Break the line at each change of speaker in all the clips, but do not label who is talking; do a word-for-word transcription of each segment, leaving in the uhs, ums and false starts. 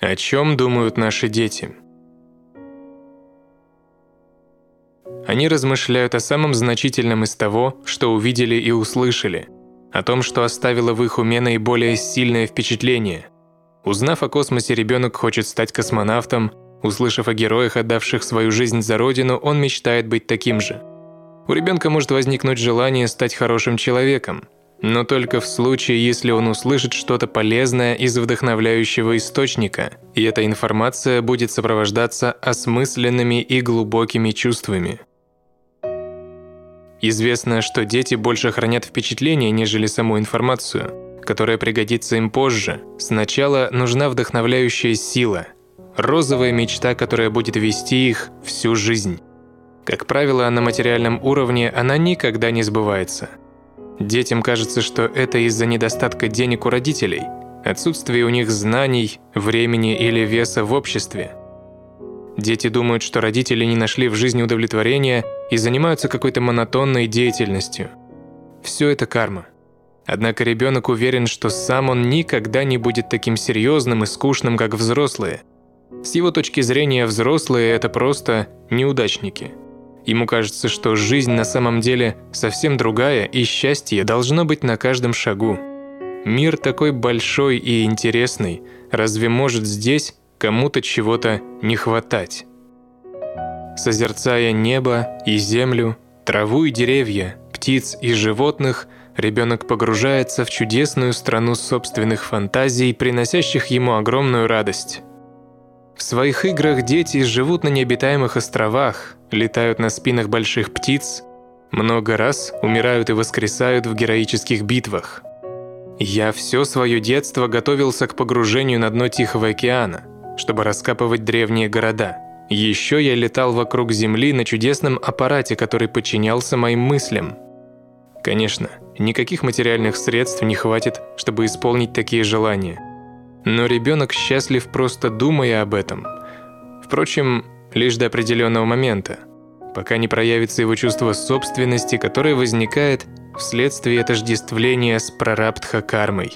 О чем думают наши дети? Они размышляют о самом значительном из того, что увидели и услышали, о том, что оставило в их уме наиболее сильное впечатление. Узнав о космосе, ребенок хочет стать космонавтом, услышав о героях, отдавших свою жизнь за Родину, он мечтает быть таким же. У ребенка может возникнуть желание стать хорошим человеком, но только в случае, если он услышит что-то полезное из вдохновляющего источника, и эта информация будет сопровождаться осмысленными и глубокими чувствами. Известно, что дети больше хранят впечатление, нежели саму информацию, которая пригодится им позже. Сначала нужна вдохновляющая сила, розовая мечта, которая будет вести их всю жизнь. Как правило, на материальном уровне она никогда не сбывается. Детям кажется, что это из-за недостатка денег у родителей, отсутствия у них знаний, времени или веса в обществе. Дети думают, что родители не нашли в жизни удовлетворения и занимаются какой-то монотонной деятельностью. Все это карма. Однако ребенок уверен, что сам он никогда не будет таким серьезным и скучным, как взрослые. С его точки зрения, взрослые – это просто неудачники. Ему кажется, что жизнь на самом деле совсем другая, и счастье должно быть на каждом шагу. Мир такой большой и интересный, разве может здесь кому-то чего-то не хватать? Созерцая небо и землю, траву и деревья, птиц и животных, ребенок погружается в чудесную страну собственных фантазий, приносящих ему огромную радость. В своих играх дети живут на необитаемых островах, летают на спинах больших птиц, много раз умирают и воскресают в героических битвах. Я все свое детство готовился к погружению на дно Тихого океана, чтобы раскапывать древние города. Еще я летал вокруг Земли на чудесном аппарате, который подчинялся моим мыслям. Конечно, никаких материальных средств не хватит, чтобы исполнить такие желания. Но ребенок счастлив, просто думая об этом. Впрочем, лишь до определенного момента, пока не проявится его чувство собственности, которое возникает вследствие отождествления с прарабдха-кармой.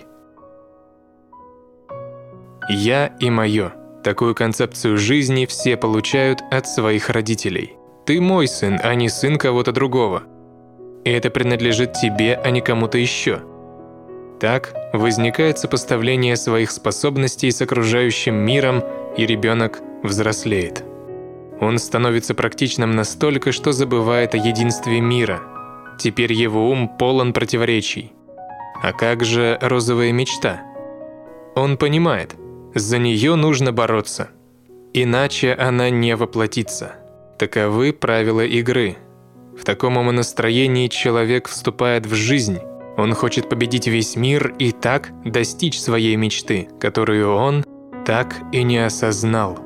«Я и мое» – такую концепцию жизни все получают от своих родителей. Ты мой сын, а не сын кого-то другого. И это принадлежит тебе, а не кому-то еще. Так возникает сопоставление своих способностей с окружающим миром, и ребенок взрослеет. Он становится практичным настолько, что забывает о единстве мира. Теперь его ум полон противоречий. А как же розовая мечта? Он понимает, за нее нужно бороться. Иначе она не воплотится. Таковы правила игры. В таком умонастроении человек вступает в жизнь. Он хочет победить весь мир и так достичь своей мечты, которую он так и не осознал.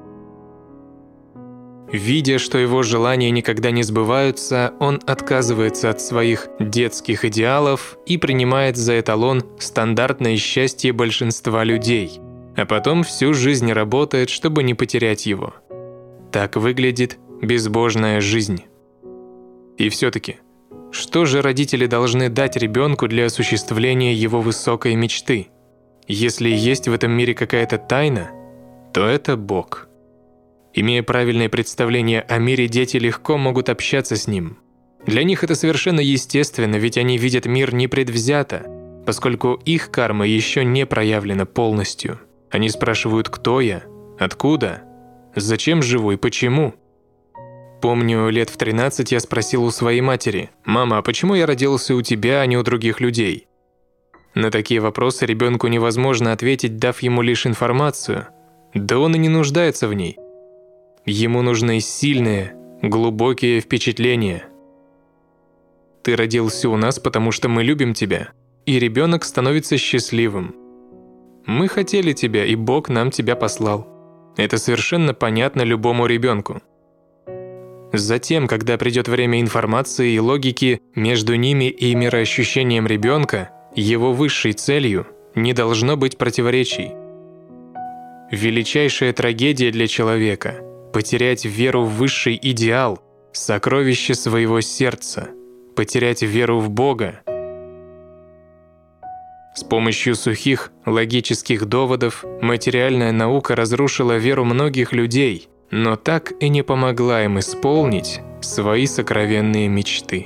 Видя, что его желания никогда не сбываются, он отказывается от своих детских идеалов и принимает за эталон стандартное счастье большинства людей, а потом всю жизнь работает, чтобы не потерять его. Так выглядит безбожная жизнь. И все-таки, что же родители должны дать ребенку для осуществления его высокой мечты? Если есть в этом мире какая-то тайна, то это Бог. Имея правильное представление о мире, дети легко могут общаться с ним. Для них это совершенно естественно, ведь они видят мир непредвзято, поскольку их карма еще не проявлена полностью. Они спрашивают, кто я, откуда, зачем живу и почему. Помню, лет в тринадцать я спросил у своей матери: «Мама, а почему я родился у тебя, а не у других людей?» На такие вопросы ребенку невозможно ответить, дав ему лишь информацию. Да он и не нуждается в ней. Ему нужны сильные, глубокие впечатления. Ты родился у нас, потому что мы любим тебя, и ребенок становится счастливым. Мы хотели тебя, и Бог нам тебя послал. Это совершенно понятно любому ребенку. Затем, когда придет время информации и логики, между ними и мироощущением ребенка, его высшей целью, не должно быть противоречий. Величайшая трагедия для человека – потерять веру в высший идеал, сокровище своего сердца, потерять веру в Бога. С помощью сухих логических доводов материальная наука разрушила веру многих людей, но так и не помогла им исполнить свои сокровенные мечты.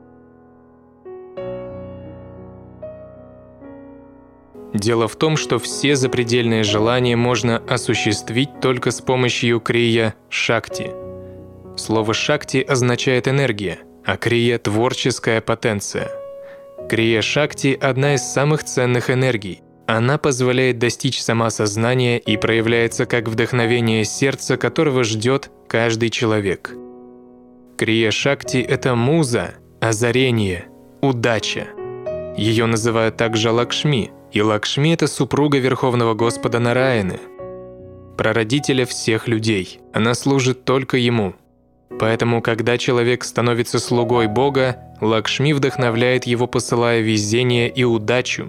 Дело в том, что все запредельные желания можно осуществить только с помощью крия-шакти. Слово «шакти» означает «энергия», а крия – творческая потенция. Крия-шакти – одна из самых ценных энергий. Она позволяет достичь самоосознания и проявляется как вдохновение сердца, которого ждет каждый человек. Крия-шакти – это муза, озарение, удача. Ее называют также Лакшми, и Лакшми – это супруга Верховного Господа Нараяны, прародителя всех людей. Она служит только Ему. Поэтому, когда человек становится слугой Бога, Лакшми вдохновляет его, посылая везение и удачу.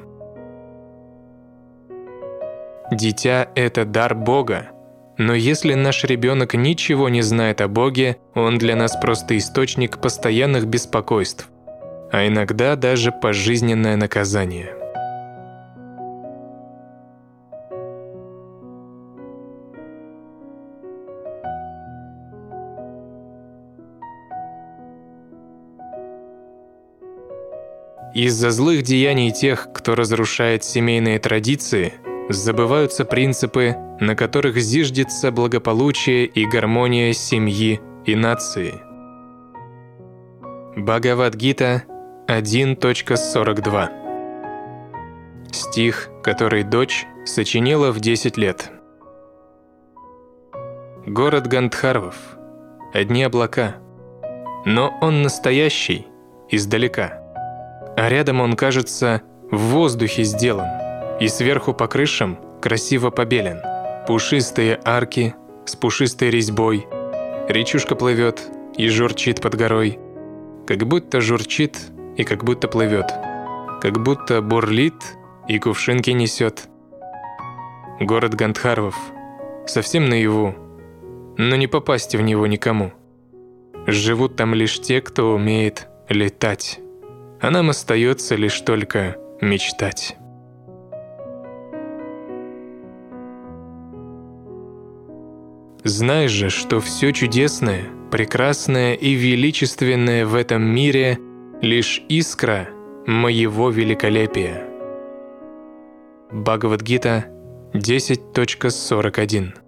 Дитя – это дар Бога. Но если наш ребенок ничего не знает о Боге, он для нас просто источник постоянных беспокойств, а иногда даже пожизненное наказание. Из-за злых деяний тех, кто разрушает семейные традиции, забываются принципы, на которых зиждется благополучие и гармония семьи и нации. Бхагавад-гита один сорок два. Стих, который дочь сочинила в десять лет. Город Гандхарвов. Одни облака. Но он настоящий, издалека. А рядом он, кажется, в воздухе сделан, и сверху по крышам красиво побелен. Пушистые арки с пушистой резьбой, речушка плывет и журчит под горой, как будто журчит и как будто плывет, как будто бурлит и кувшинки несет. Город Гандхарвов, совсем наяву, но не попасть в него никому. Живут там лишь те, кто умеет летать. А нам остается лишь только мечтать. Знай же, что все чудесное, прекрасное и величественное в этом мире — лишь искра моего великолепия. Бхагавад-гита десять сорок один.